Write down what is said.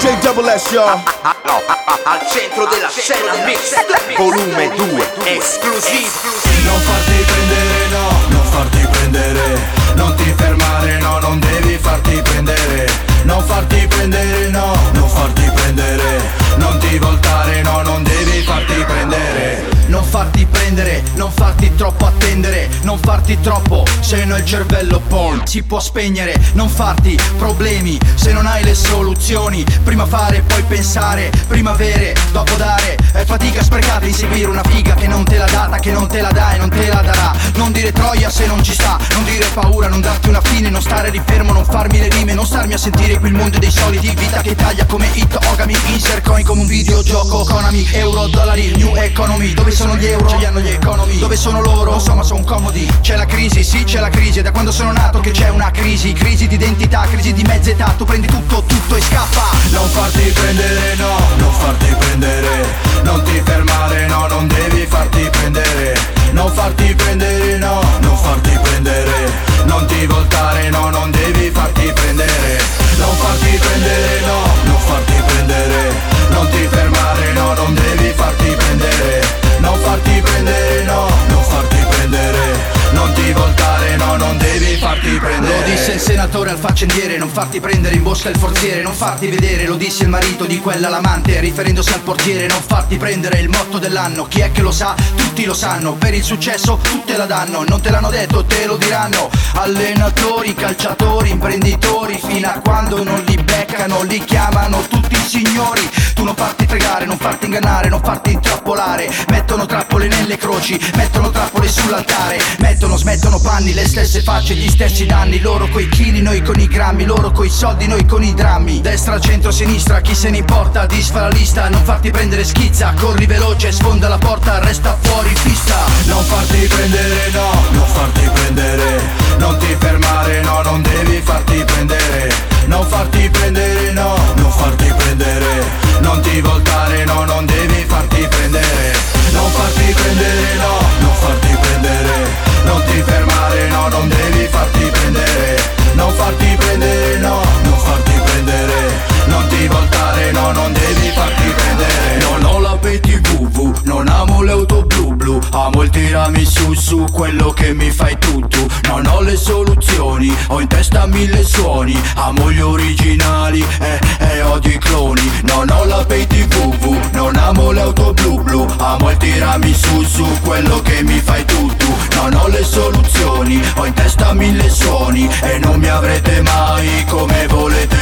DJ Double S, y'all. Al centro della scena mix, volume 2, esclusivo. Non farti prendere, no, non farti prendere. Non ti fermare, no, non devi farti prendere. Non farti prendere, no, non farti prendere. Non ti voltare, no, non devi farti prendere. Non farti prendere, non farti troppo attendere. Non farti troppo, se no il cervello poi si può spegnere. Non farti problemi, se non hai le soluzioni. Prima fare, poi pensare, prima avere, dopo dare. È fatica sprecata inseguire una figa che non te l'ha data, che non te la dà e non te la darà. Non dire troia se non ci sta, non dire paura, non darti una fine. Non stare lì fermo, non farmi le rime, non starmi a sentire quel mondo dei soliti. Vita che taglia come hit, ogami, insert coin come un videogioco. Konami, euro, dollari, new economy. Dove sono gli euro? Ce li hanno gli economy. Dove sono loro? Non so ma sono comodi. C'è la crisi, sì c'è la crisi. È da quando sono nato che c'è una crisi. Crisi di identità, crisi di mezza età. Tu prendi tutto e scappa. Non farti prendere, no, non farti prendere. Non ti fermare, no, non devi farti prendere. Non farti prendere, no, non farti prendere. Non ti voltare, no, non devi farti prendere. Non farti prendere, no, non farti prendere. Non ti fermare, no, non devi farti prendere. Non farti prendere, no, non farti prendere. Non ti voltare, no, non devi farti prendere. Lo disse il senatore al faccendiere, non farti prendere in bosca il forziere. Non farti vedere, lo disse il marito di quella l'amante, riferendosi al portiere. Non farti prendere il motto dell'anno, chi è che lo sa? Tutti lo sanno, per il successo tutte la danno. Non te l'hanno detto, te lo diranno. Allenatori, calciatori, imprenditori, fino a quando non li beccano, li chiamano tutti signori. Tu non farti fregare, non farti ingannare, non farti intrappolare. Mettono trappole nelle croci, mettono trappole sull'altare. Smettono panni, le stesse facce, gli stessi danni. Loro coi chili, noi con i grammi. Loro coi soldi, noi con i drammi. Destra, centro, sinistra, chi se ne importa? Disfa la lista, non farti prendere schizza. Corri veloce, sfonda la porta, resta fuori pista. Non farti prendere, no, non farti prendere. Non ti fermare, no, non devi farti prendere. Non farti prendere, no, non farti prendere. Non ti voltare, no, non devi farti prendere. Non farti prendere, no, non farti prendere. Non ti fermare, no, non devi farti prendere. Non farti prendere, no, non farti prendere. Non ti voltare, no, non devi farti prendere. Non ho la PTV, non amo le auto blu. Amo il tiramisù su quello che mi fai tu. Non ho le soluzioni, ho in testa 1000 suoni. Amo gli originali e odio i cloni. Non ho la PTV, non amo le auto blu. Amo il tiramisù su quello che mi fai tu. Non ho le soluzioni, ho in testa 1000 suoni. E non mi avrete mai come volete